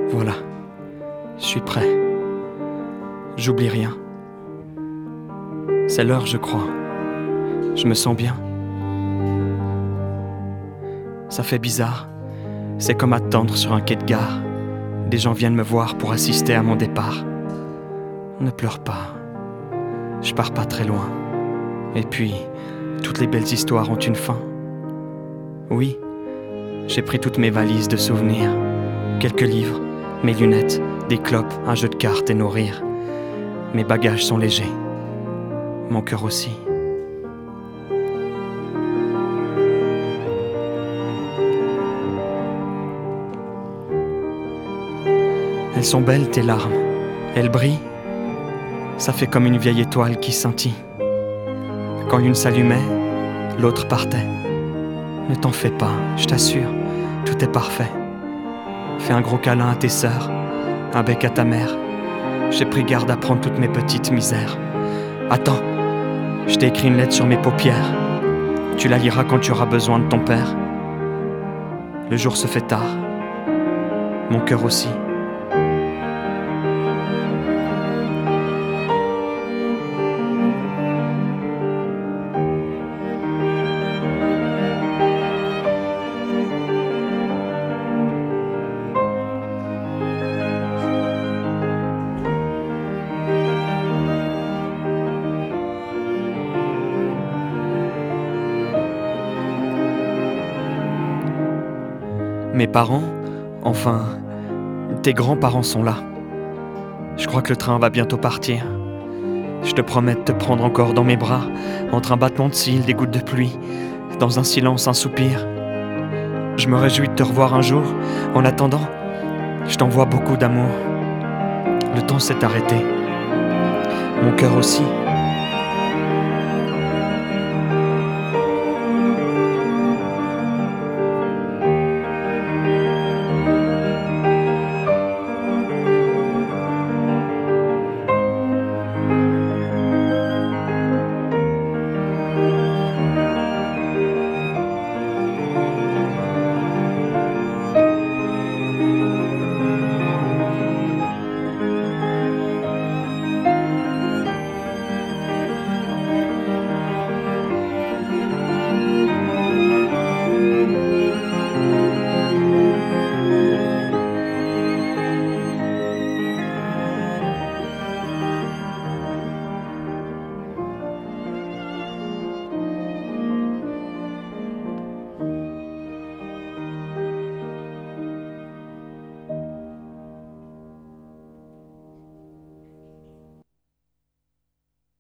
Voilà, je suis prêt. J'oublie rien. C'est l'heure, je crois. Je me sens bien. Ça fait bizarre. C'est comme attendre sur un quai de gare. Des gens viennent me voir pour assister à mon départ. Ne pleure pas. Je pars pas très loin. Et puis, toutes les belles histoires ont une fin. Oui, j'ai pris toutes mes valises de souvenirs. Quelques livres, mes lunettes, des clopes, un jeu de cartes et nos rires. Mes bagages sont légers. Mon cœur aussi. Elles sont belles tes larmes. Elles brillent. Ça fait comme une vieille étoile qui scintille. Quand l'une s'allumait, l'autre partait. Ne t'en fais pas, je t'assure, tout est parfait. Fais un gros câlin à tes sœurs, un bec à ta mère. J'ai pris garde à prendre toutes mes petites misères. Attends, je t'ai écrit une lettre sur mes paupières. Tu la liras quand tu auras besoin de ton père. Le jour se fait tard, mon cœur aussi. Mes parents, enfin, tes grands-parents sont là. Je crois que le train va bientôt partir. Je te promets de te prendre encore dans mes bras, entre un battement de cils, des gouttes de pluie, dans un silence, un soupir. Je me réjouis de te revoir un jour. En attendant, je t'envoie beaucoup d'amour. Le temps s'est arrêté. Mon cœur aussi.